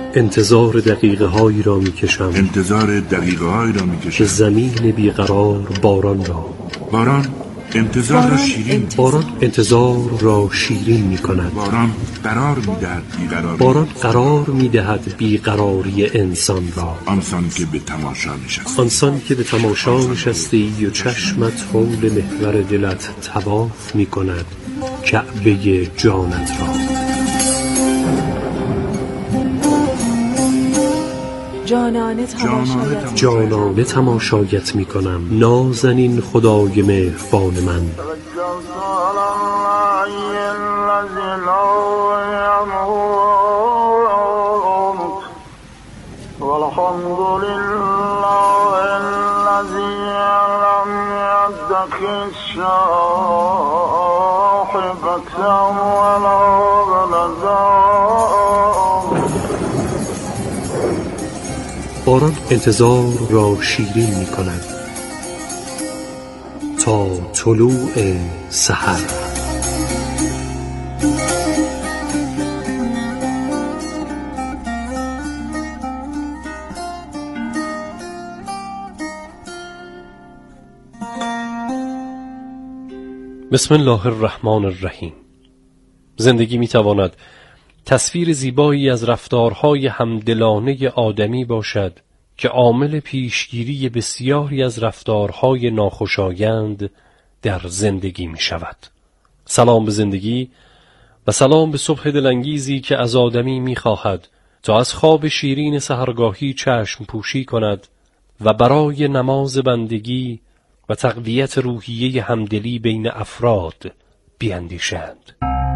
انتظار دقیقه هایی را می کشم که زمین بیقرار باران را انتظار را شیرین می کند. باران قرار می دهد بیقراری انسان را. آنسان که به تماشا نشستی و چشمت حول محور دلت طواف می کند کعبه جانت را. جانانه تماشایت می کنم نازنین خدای مهربان من. باران انتظار را شیرین می کند تا طلوع سحر. بسم الله الرحمن الرحیم. زندگی می تواند تصویر زیبایی از رفتارهای همدلانه آدمی باشد که عامل پیشگیری بسیاری از رفتارهای ناخوشایند در زندگی می شود. سلام به زندگی و سلام به صبح دلانگیزی که از آدمی می خواهد تا از خواب شیرین سحرگاهی چشم پوشی کند و برای نماز بندگی و تقویت روحیه همدلی بین افراد بیندیشند.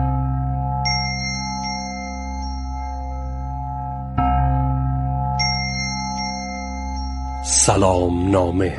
سلام نامه.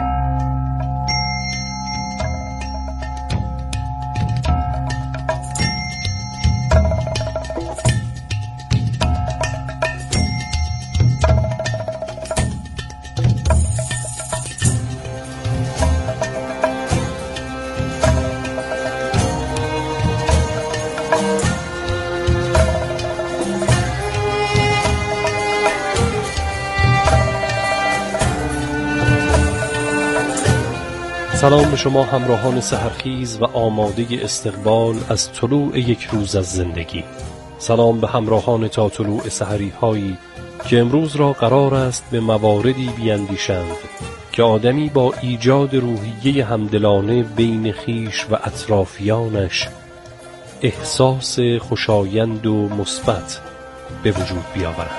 سلام به شما همراهان سحرخیز و آماده استقبال از طلوع یک روز از زندگی. سلام به همراهان تا طلوع سحری هایی که امروز را قرار است به مواردی بیندیشند که آدمی با ایجاد روحیه همدلانه بین خویش و اطرافیانش احساس خوشایند و مثبت به وجود بیاورد.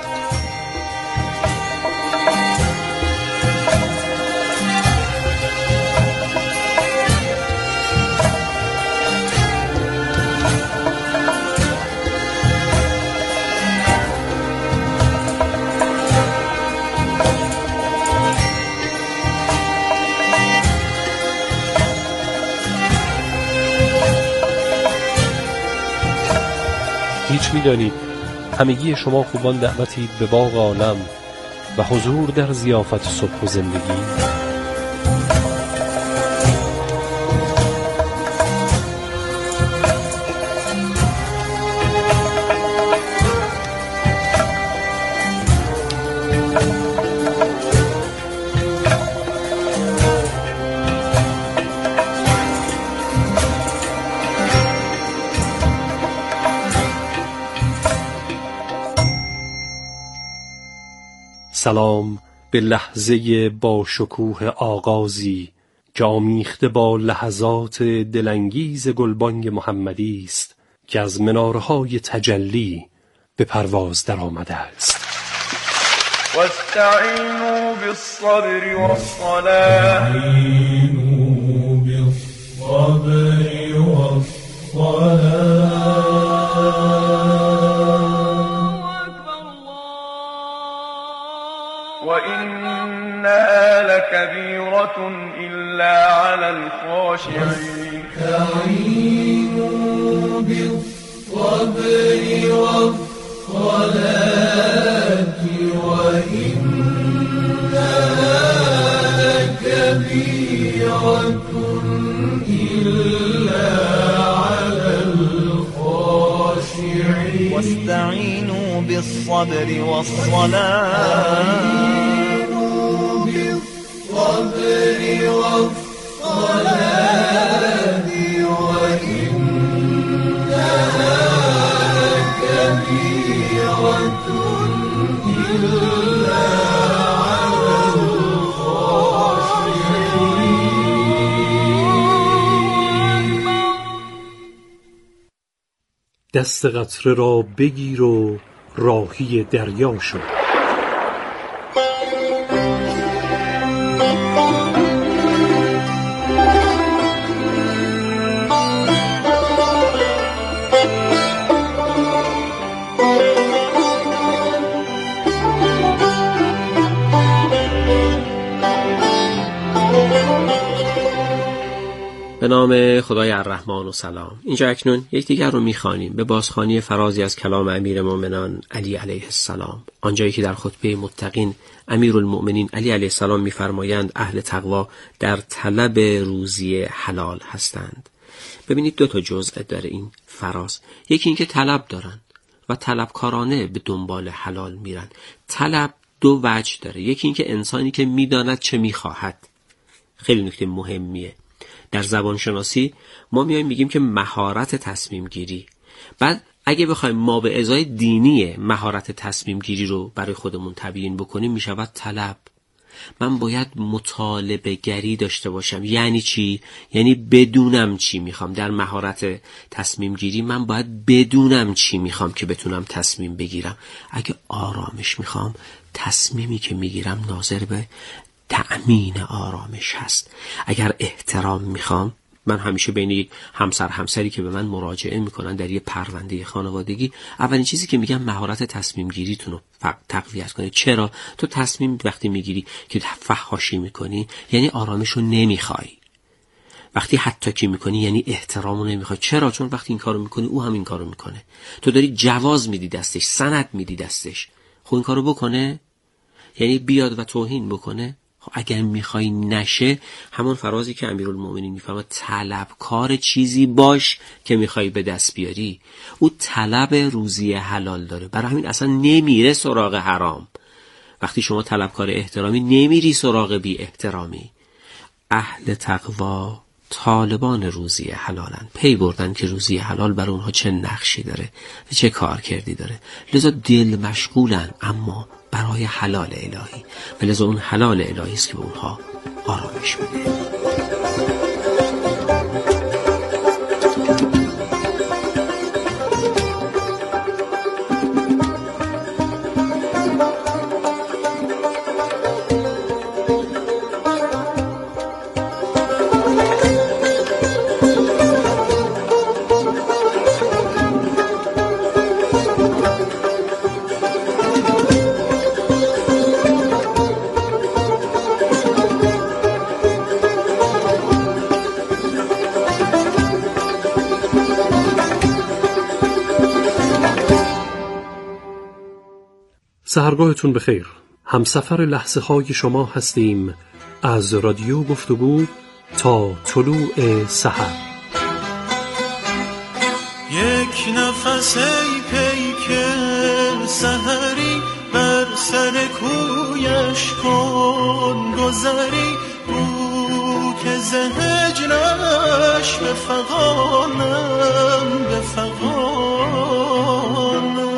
هیچ می‌دانید همگی شما خوبان دعوتید به باغ عالم و حضور در ضیافت صبح و زندگی. سلام به لحظه با شکوه آغازی که آمیخته با لحظات دلانگیز گلبانگ محمدی است که از منارهای تجلی به پرواز در آمده است. واستعینوا بالصبر والصلاة وإنها لكبيرة إلا على الخاشعين. استعينوا بالصبر والصلاة وإنها لكبيرة إلا على الخاشعين. واستعينوا بالصبر والصلاة وإنها لكبيرة إلا على الخاشعين. دست قطره را بگیر و راهی دریا شو. به نام خدای الرحمن و سلام. اینجا اکنون یکدیگر رو میخوانیم به بازخوانی فرازی از کلام امیر مومنان علی علیه السلام، آنجایی که در خطبه متقین امیرالمؤمنین علی علیه السلام میفرمایند اهل تقوا در طلب روزی حلال هستند. ببینید دو تا جزء داره این فراز. یکی این که طلب دارن و طلبکارانه به دنبال حلال میرن. طلب دو وجه داره. یکی این که انسانی که میداند چه میخواهد، خیلی نکته مهمیه. در زبان شناسی ما میایم میگیم که مهارت تصمیم گیری. بعد اگه بخوایم ما به ازای دینی مهارت تصمیم گیری رو برای خودمون تبیین بکنیم میشود طلب. من باید مطالبه گری داشته باشم. یعنی چی؟ یعنی بدونم چی میخوام. در مهارت تصمیم گیری من باید بدونم چی میخوام که بتونم تصمیم بگیرم. اگه آرامش میخوام، تصمیمی که میگیرم ناظر به تأمین آرامش هست. اگر احترام میخوام، من همیشه بین یک همسری که به من مراجعه میکنن در یه پرونده خانوادگی، اولین چیزی که میگم مهارت تصمیم گیریتون رو تقویت کنید. چرا؟ تو تصمیم وقتی میگیری که فحاشی میکنی یعنی آرامش رو نمیخوای. وقتی حتی میکنی یعنی احترام رو نمیخوای. چرا؟ چون وقتی این کارو میکنی او هم این کارو میکنه. تو داری جواز میدی دستش، سند میدی دستش. خب این کارو بکنه؟ یعنی بیاد و توهین بکنه؟ اگر میخوای نشه، همون فرازی که امیرالمؤمنین میفرماد طلبکار چیزی باش که میخوای به دست بیاری. او طلب روزی حلال داره، برای همین اصلا نمیره سراغ حرام. وقتی شما طلبکار احترامی نمیری سراغ بی احترامی. اهل تقوا طالبان روزی حلالن، پی بردن که روزی حلال بر اونها چه نقشی داره و چه کار کردی داره، لذا دل مشغولن اما برای حلال الهی، و لذا اون حلال الهی است که به اونها آرامش میده. سحرگاهتون بخیر. همسفر لحظه های شما هستیم از رادیو گفتگو تا طلوع سحر. یک نفس ای پیک سحری بر سر کویش کن گذری، او که ز هجرش بفغانم بفغانم.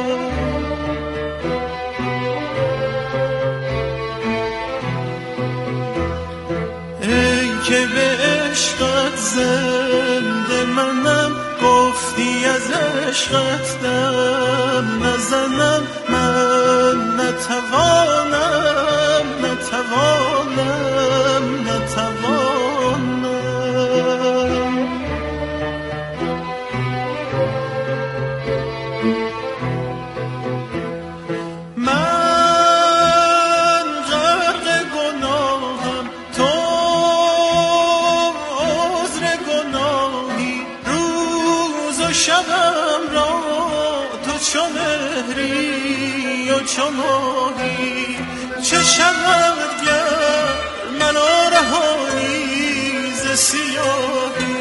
که به عشقت زنده منم، گفتی از عشقت دم نزنم، من نتوانم نتوانم نتوانم. شبم را تو چو مهری و چو ماهی، چه شود گر منو رهانی ز سیاهی.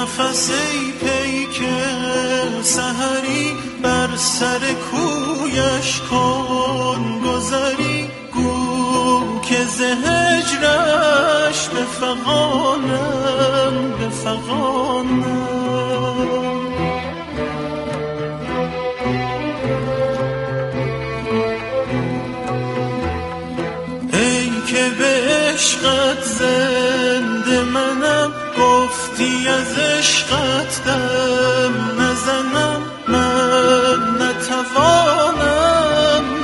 نفس ای پیک سحری بر سر کویش کن گذری گو که ز هجرش بفغانم ای که به عشقت زنده منم گفتی از عشقت دم نزنم من نتوانم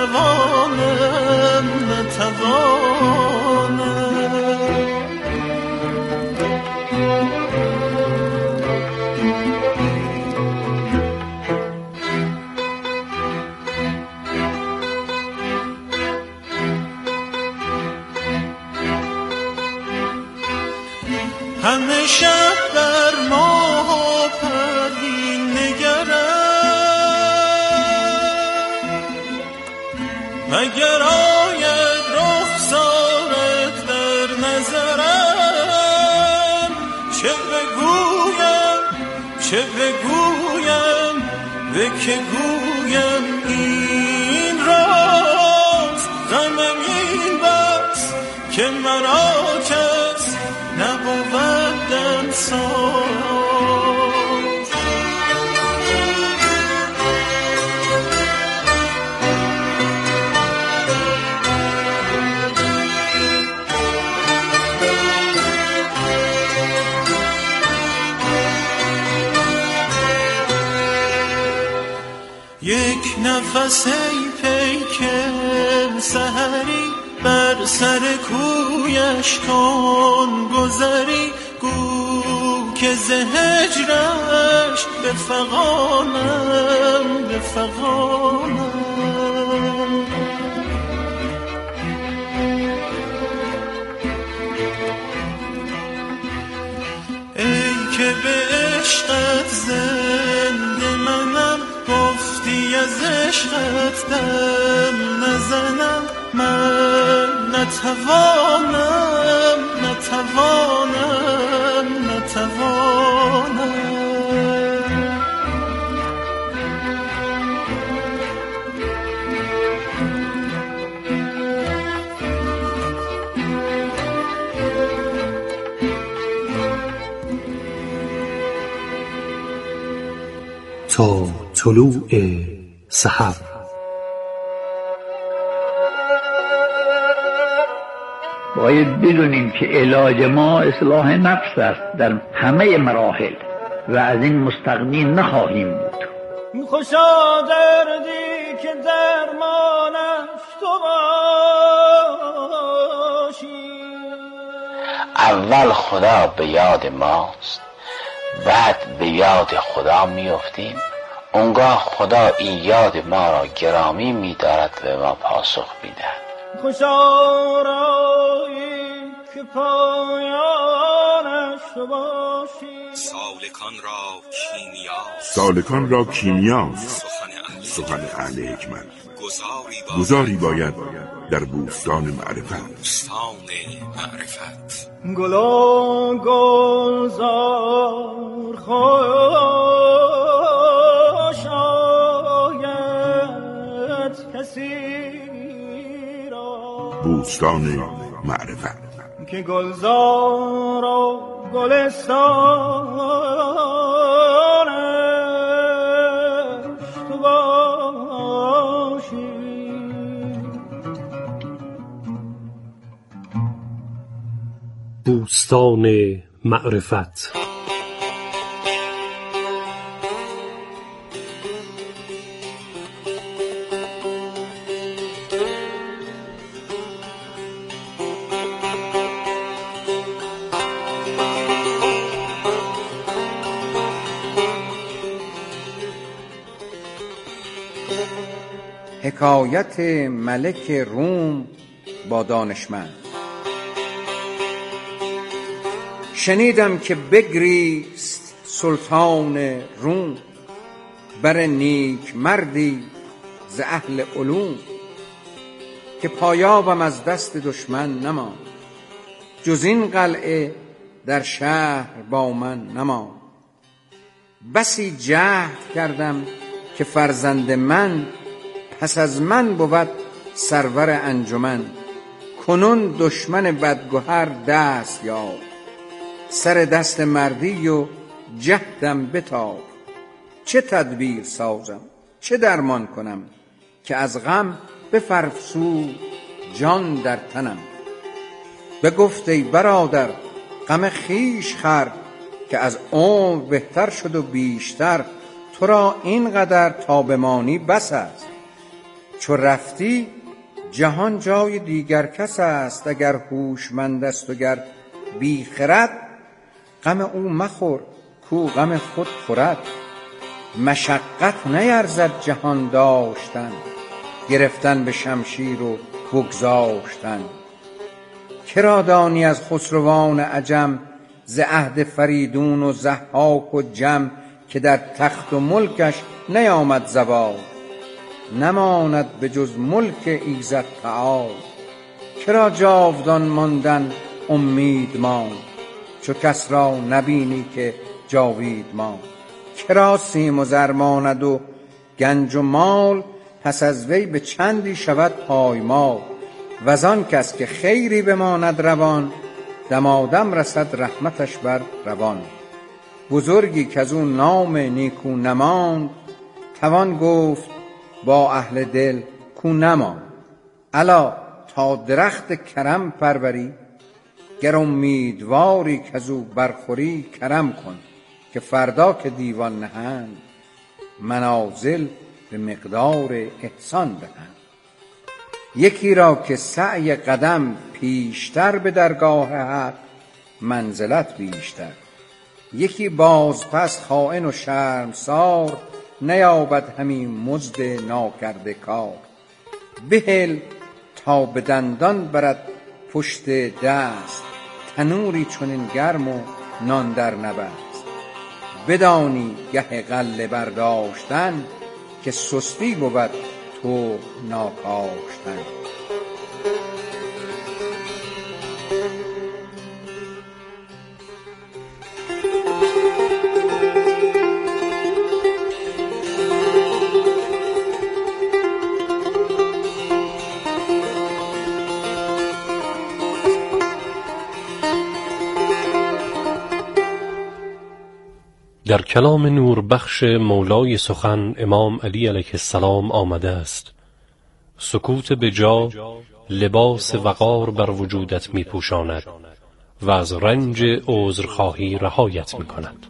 همه شب بر ماه و پروین نگرم مگر آید رخسارت در نظرم چه بگویم به که گویم این راز غمم این بس که مرا کس نبود دمساز یک نفس ای پیک سحری بر سر کویش کن گذری گو که ز هجرش بفغانم ای که به عشقت زنده منم گفتی از عشقت دم نزنم من نتوانم تا طلوع سحر. باید بدونیم که علاج ما اصلاح نفس است در همه مراحل و از این مستغنی نخواهیم بود. خوشا دردی که درمانش تو باشی. اول خدا به یاد ماست، بعد به یاد خدا میافتیم. اونگاه خدا این یاد ما را گرامی می‌دارد و ما پاسخ می‌دهد. خوشا رایی که پایانش تو باشی. سالکان را کیمیاست سخن اهل حکمت. گذاری باید در بوستان معرفت. گلا گلزار خوش آید کسی را. بوستان معرفت که گلزار و گلستانش تو باشی. بوستان معرفت. حکایت ملک روم با دانشمند. شنیدم که بگریست سلطان روم، بر نیک مردی ز اهل علوم، که پایابم از دست دشمن نماند، جز این قلعه در شهر با من نماند. بسی جهد کردم که فرزند من پس از من بود سرور انجمن. کنون دشمن بدگهر دست یافت، سر دست مردی و جهدم بتاب. چه تدبیر سازم چه درمان کنم، که از غم بفرسود جان در تنم. بگفت ای برادر غم خویش خور، که از عمر بهتر شد و بیشتر. تو را اینقدر تا بمانی بس است، چو رفتی جهان جای دیگر کس است. اگر هوشمند است و گر بی خرد، غم او مخور کو غم خود خورد. مشقت نیرزد جهان داشتن، گرفتن به شمشیر و بگذاشتن. کرا دانی از خسروان عجم، ز عهد فریدون و ضحاک و جم. که در تخت و ملکش نیامد زوال، نماند به جز ملک ایزد تعال. کرا جاودان ماندن امید ماند، چو کس را نبینی که جاوید ماند. کرا سیم و زر ماند و گنج و مال، پس از وی به چندی شود پایمال. وزان کس که خیری بماند روان، دمادم رسد رحمتش بر روان. بزرگی که از اون نام نیکو نماند، توان گفت با اهل دل کو نماند. الا تا درخت کرم پروری، گر امیدواری که از او برخوری. کرم کن که فردا که دیوان نهند، منازل به مقدار احسان دهند. یکی را که سعی قدم پیشتر، به درگاه حق منزلت بیشتر. یکی باز پس خائن و شرمسار، نیابد همین مزد ناکرده کار. بهل تا به دندان برد پشت دست، تنوری چنین گرم و نان در نبست. بدانی گه غله برداشتن، که سستی بود تو ناکاشتن. در کلام نوربخش مولای سخن امام علی علیه السلام آمده است: سکوت به جا لباس وقار بر وجودت می پوشاند و از رنج عذرخواهی رهایت می کند.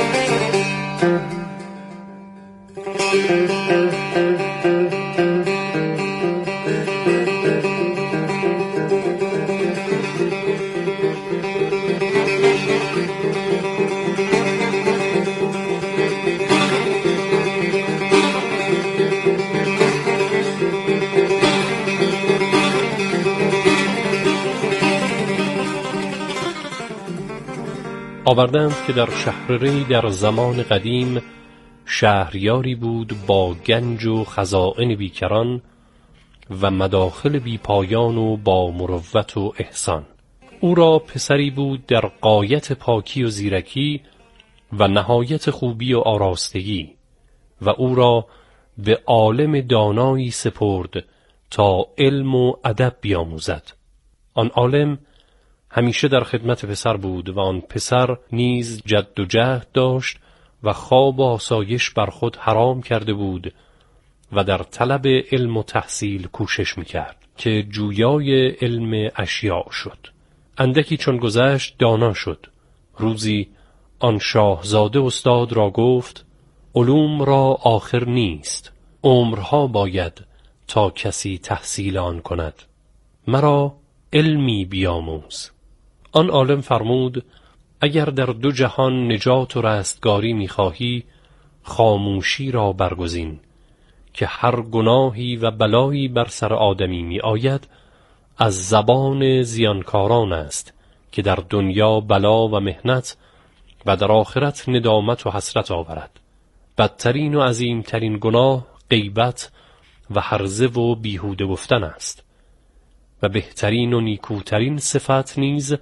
آوردند که در شهر ری در زمان قدیم شهریاری بود با گنج و خزائن بیکران و مداخل بی پایان و با مروت و احسان. او را پسری بود در غایت پاکی و زیرکی و نهایت خوبی و آراستگی، و او را به عالم دانایی سپرد تا علم و ادب بیاموزد. آن عالم همیشه در خدمت پسر بود و آن پسر نیز جد و جهد داشت و خواب و آسایش بر خود حرام کرده بود و در طلب علم و تحصیل کوشش میکرد که جویای علم اشیاء شد. اندکی چون گذشت دانا شد. روزی آن شاهزاده استاد را گفت: علوم را آخر نیست، عمرها باید تا کسی تحصیل آن کند. مرا علمی بیاموز. آن عالم فرمود: اگر در دو جهان نجات و رستگاری می‌خواهی، خاموشی را برگزین، که هر گناهی و بلایی بر سر آدمی می آید از زبان زیانکاران است که در دنیا بلا و محنت و در آخرت ندامت و حسرت آورد. بدترین و عظیمترین گناه غیبت و هرزه و بیهوده گفتن است، و بهترین و نیکوترین صفت نیز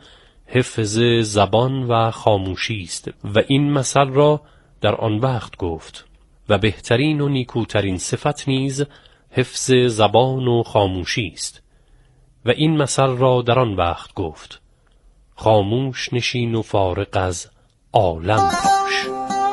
حفظ زبان و خاموشی است و این مثل را در آن وقت گفت و بهترین و نیکوترین صفت نیز حفظ زبان و خاموشی است و این مثل را در آن وقت گفت خاموش نشین و فارغ از عالم باش.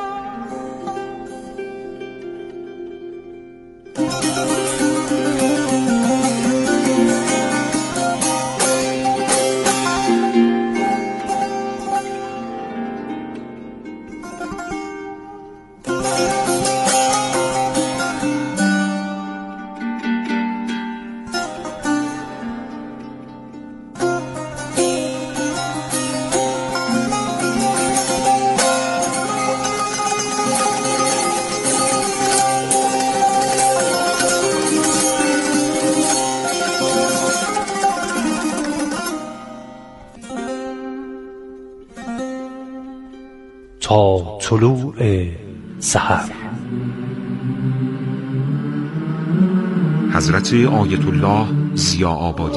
تا طلوع سحر. حضرت آیت الله ضیا آبادی.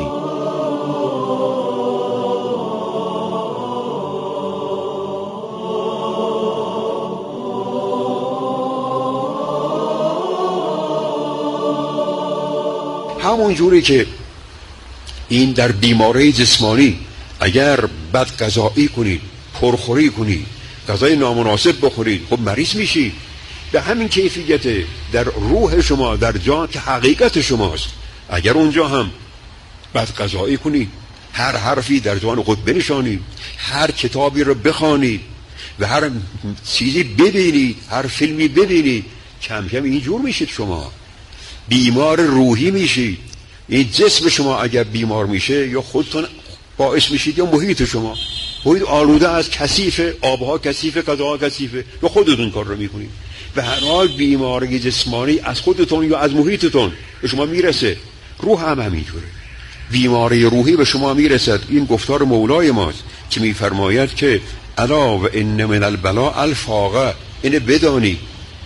همون جوری که این در بیماری جسمانی اگر بد غذایی کنید، پرخوری کنید، غذای نامناسب بخورید، خب مریض میشید. به همین کیفیت در روح شما، در جان که حقیقت شماست، اگر اونجا هم بد غذایی کنید، هر حرفی در جان خود بنشانید، هر کتابی رو بخوانید و هر چیزی ببینید، هر فیلمی ببینید، کم کم اینجور میشید. شما بیمار روحی میشید. این جسم شما اگر بیمار میشه یا خودتون باعث میشید یا محیط شما، محیط آلوده از کثیفه، آبها کثیفه، غذاها کثیفه، یا خودتون کار رو میکنید. به هر حال بیماری جسمانی از خودتون یا از محیطتون به شما میرسه. روح هم همینجوره، بیماری روحی به شما میرسد. این گفتار مولای ماست که میفرماید که الا و ان من البلاء الفاقه. اینه بدانی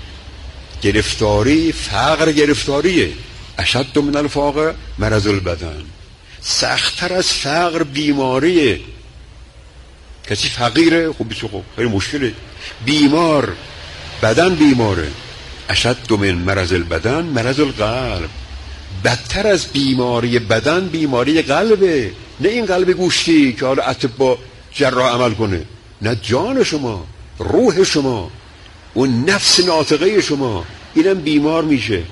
گرفتاری، فقر گرفتاریه. اشد من الفاقه مرض البدن. سخت‌تر از فقر بیماریه. کسی فقیره، خب خیلی مشکله. بیمار، بدن بیماره. اشد من مرض البدن مرض القلب. بدتر از بیماری بدن بیماری قلبه. نه این قلب گوشتی که حالا اطباء جراح عمل کنه، نه جان شما، روح شما، اون نفس ناطقه شما، اینم بیمار میشه.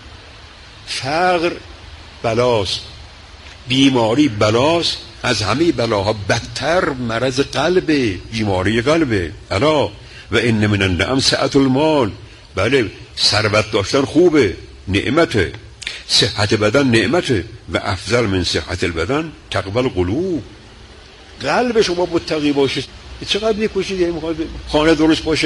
فقر بلاست، بیماری بلاست. از همه بلاها بدتر مرض قلبه، بیماری قلبه. الا و ان من النعم سعة المال. بله، ثروت داشتن خوبه، نعمته. صحت بدن نعمته. و افضل من صحت البدن تقوی القلوب. قلب شما متقی باشه. چقدر میکشید؟ یعنی خانه درست باشه،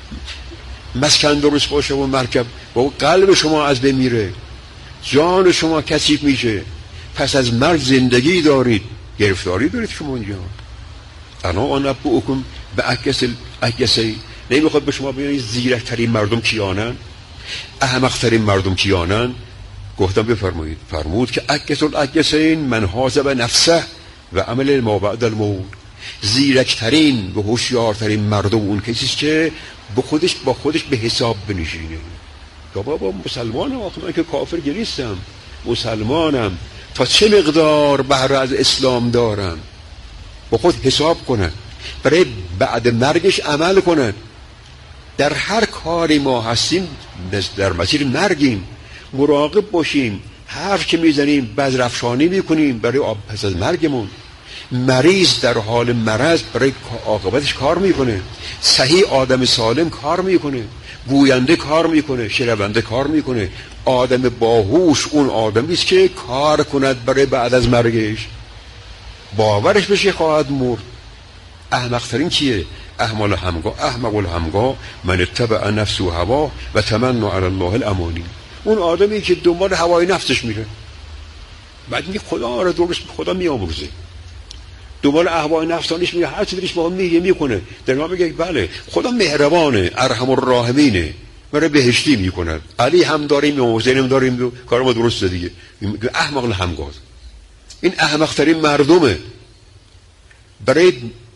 مسکن درست باشه و مرکب، با قلب شما از بین میره، جان شما کثیف میشه. پس از مرگ زندگی دارید، گرفتاری دارید شما اینجا. انا انبئکم باکسی. نمیخواد به شما بگید زیرکترین مردم کیانن، احمقترین مردم کیانن. گفتم بفرمایید. فرمود که اکس الاکسین من حاسب نفسه و عمل ما بعد الموت. زیرکترین و هوشیارترین مردم اون کسیست که با خودش به حساب بنشینه. یا بابا مسلمانم، آخه من که کافر نیستم، مسلمانم، تا چه مقدار بهره از اسلام دارم. با خود حساب کنن، برای بعد مرگش عمل کنن. در هر کاری ما هستیم در مسیر مرگیم، مراقب باشیم. حرف که میزنیم بزرافشانی میکنیم برای پس از مرگمون. مریض در حال مرض برای عاقبتش کار میکنه. صحیح آدم سالم کار میکنه، گوینده کار میکنه، شنونده کار میکنه. آدم باهوش اون آدمی است که کار کند برای بعد از مرگش، باورش بشه خواهد مرد. احمقترین کیه؟ احمق الهمگا من اتبع نفسه و هوا و تمنى علی الله الامانی. اون آدمی که دنبال هوای نفسش میره، بعد میگه خدا را درست، خدا میآمرزه، دنبال اهوای نفسانیش میره، هر چی دلش با هم میکنه. در واقع میگه بله خدا مهربانه، ارحم الراحمینه، برای بهشتی میکنه. علی هم داریم و حسین هم داریم، کار ما درسته دیگه. احمق الهمگا، این احمقترین مردمه. برای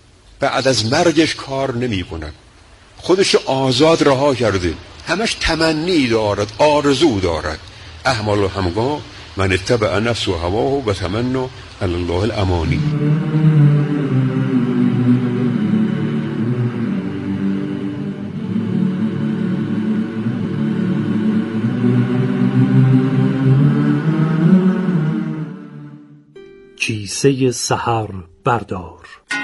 بعد از مرگش کار نمی کند، خودش آزاد رها کرده، همش تمنی دارد، آرزو دارد. احمل و همگاه من اتبع نفس و هواه و تمنا علی الله الامانی. کیسه سحر بردار.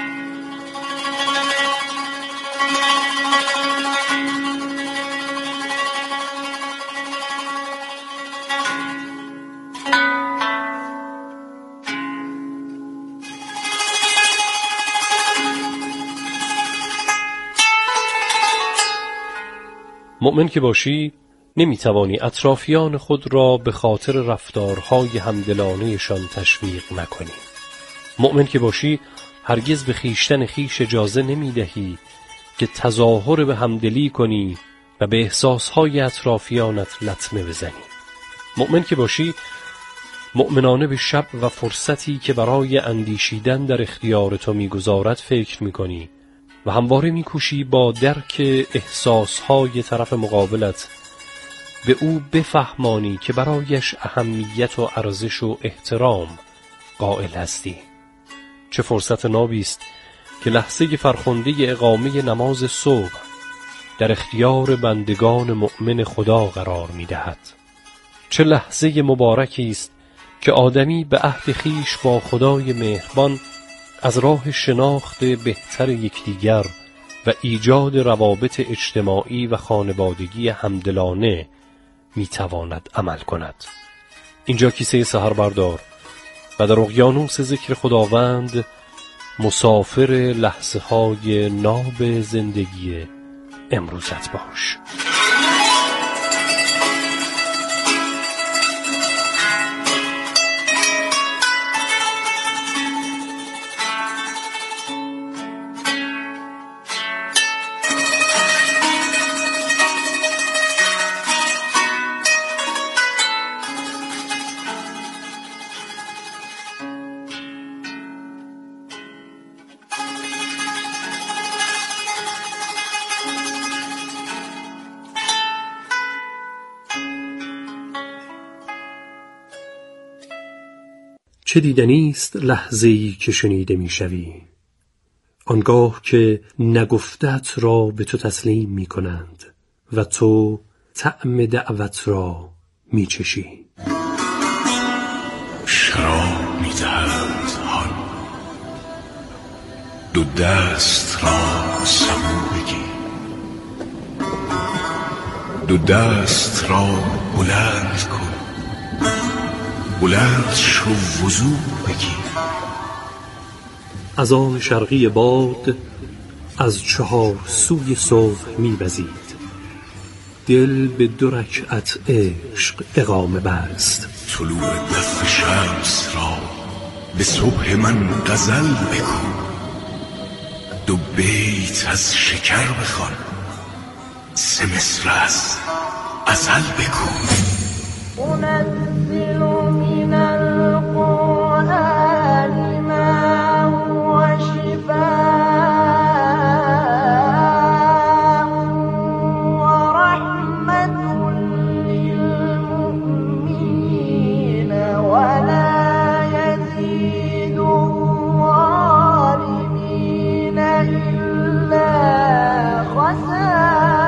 مؤمن که باشی نمیتوانی اطرافیان خود را به خاطر رفتارهای همدلانه‌شان تشویق نکنی. مؤمن که باشی هرگز به خیشتن خیش اجازه نمیدهی که تظاهر به همدلی کنی و به احساسهای اطرافیانت لطمه بزنی. مؤمن که باشی مؤمنانه به شب و فرصتی که برای اندیشیدن در اختیار تو میگذارد فکر میکنی و همواره میکوشی با درک احساسهای طرف مقابلت به او بفهمانی که برایش اهمیت و ارزش و احترام قائل هستی. چه فرصت نابی است که لحظه فرخنده اقامه نماز صبح در اختیار بندگان مؤمن خدا قرار می‌دهد. چه لحظه مبارکی است که آدمی به عهد خویش با خدای مهربان از راه شناخت بهتر یکدیگر و ایجاد روابط اجتماعی و خانوادگی همدلانه میتواند عمل کند. اینجا کیسه سحر بردار و در اقیانوس ذکر خداوند مسافر لحظه های ناب زندگی امروزت باش. چه دیدنی است لحظه‌ای که شنیده می‌شوی، آنگاه که نگفتت را به تو تسلیم می‌کنند و تو طعم دعوت را می‌چشی. شراب می‌دهند حال، دو دست را سبو بگیر، دو دست را بلند کن، بلند شو وضو بگیر. از آن شرقی باد از چهار سوی صبح می‌وزید، دل به 2 رکعت عشق اقامه بست. طلوع دف شمس را به صبح من غزل بکن، 2 بیت از شکر بخوان، 3 مصرع از عسل بکن.